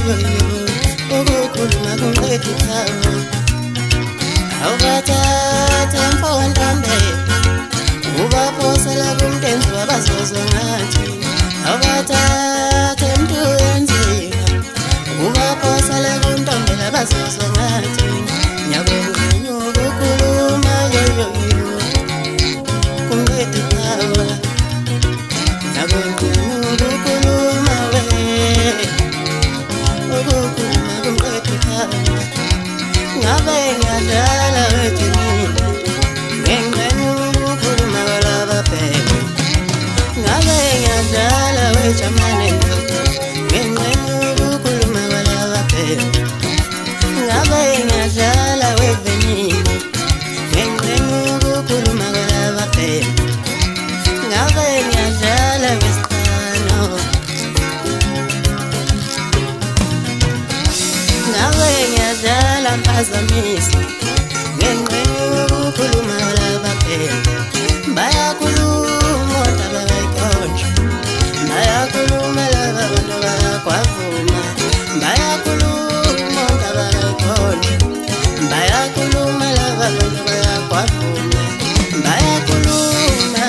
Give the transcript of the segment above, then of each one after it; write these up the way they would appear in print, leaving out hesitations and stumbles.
ukukhuluma kunqeda ikhaya awubathatha mfowethambe ubaphosela kumntenzi wabazozwa ngathi awubathatha mntu wenzika ubaphosela kuntombela abazozwa ngathi nyabongenyo ukukhuluma yoyoyo kunqeda ikhaya nyabongenyo ukukhuluma ukukhuluma kunqeda ikhaya ngabe ngiyadlala wethini ngenqenye ukukhuluma kwalaba bheke ngabe ngiyadlala wejamane ndoda ngenqenye ukukhuluma kwalaba bheke ngabe ngiyadlala wevenini ngenqenye ukukhuluma kwalaba bheke ngabe ngiyadlala wesiqhano ngabe ngiyadlala mpazamisa ngenqenye ukukhuluma kwalaba bheke bayakhuluma odaba bayikhonja bayakhuluma laba bantu bayakwavuma bayakhuluma odaba bayikhonja bayakhuluma laba bantu bayakwavuma bayakhuluma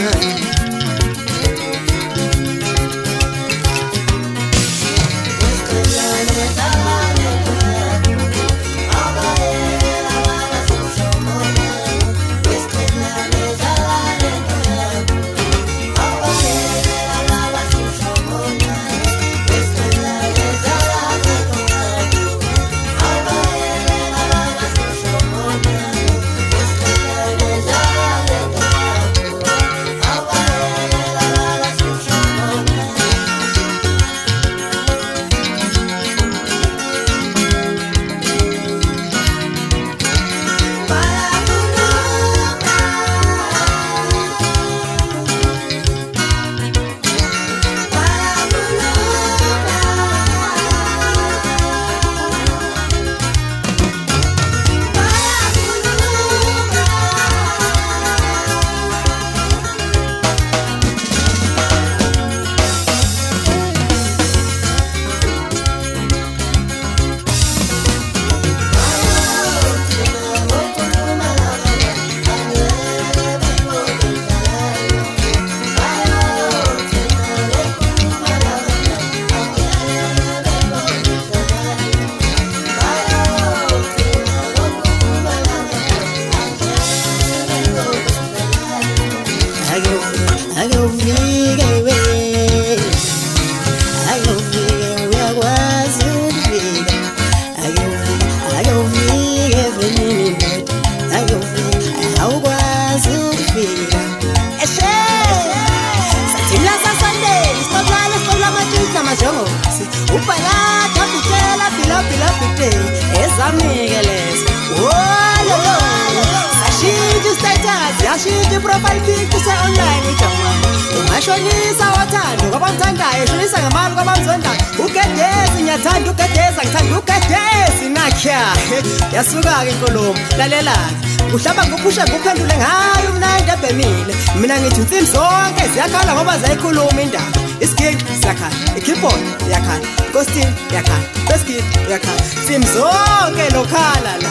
Yashintsha profile picture se-online ijamani ungashonisa wathando kwabamthandayo shonisa ngamali kwabamzondayo ugedezi ngiyathanda ugedezi angithanda ugedezi nakhya yasuka-ke inkulumo lalela-ke kuhlaba nguphushe nguphendule ngayo mnandi ebhemile mina ngithi insimbi zonke ziyakhala ngoba zayikhuluma indaba isigingci siyakhala i-keyboard iyakhala ikostim iyakhala beskid iyakhala insimbi zonke lokhala la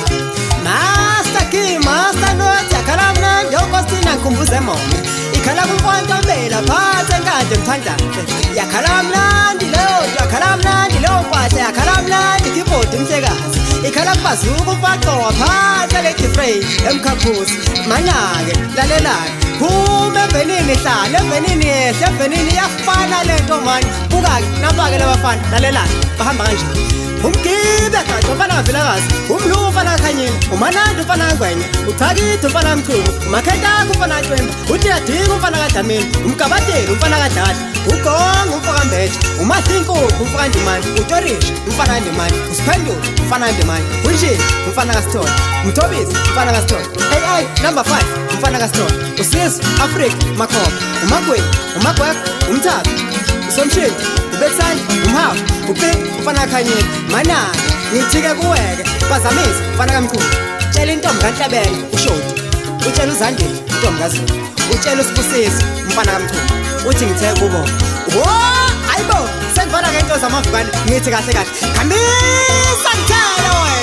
Master Key, Master Notes, yakhala mnandi yokostina ngikhumbuze mona ikhala kumfontombela phansi enkade ngithandane yakhala mnandi leyo yakhala mnandi leyo mpahla yakhala mnandi keyboard mhlekazi ikhala kubazuka umfaqowa phansi le-defray emkhaphuzi manya-ke lalela-ke phuma emvenini hlala emvenini yehle emvenini iyafana le nto mani buka-ke napa-ke labafana lalela-ke bahamba kanjani umgibe kade umfana kavilakazi umlu umfana kakhanyini umanandi umfana kangwenya uthakithe umfana kamchunu umakhentaka umfana kacwemba utiyadika umfana kadamini umgabateli umfana kadlala ugonga umfana kambetshe umahinkukhu umfana kandimani utorisha umfana kandimani usiphendula umfana kandimani unjini umfana kasithole umthobisi umfana kasithole AI number 5 umfana kasithole usizo Afrika makhoba umagweni umagwekho umthathu usomshini ubethani umhawu uphi umfana kakhanyini manake ngithike kuweke phazamisa umfana kamkhulu tshela intombi kaNhlabeni ushoti utshela uZandile intombi kaZulu utshela uSibusisi umfana kamkhulu uthi ngithe kubo Oh, ayibo, sengivana ngento zamavukane ngithi kahle kahle. Khambisa ngithela wena.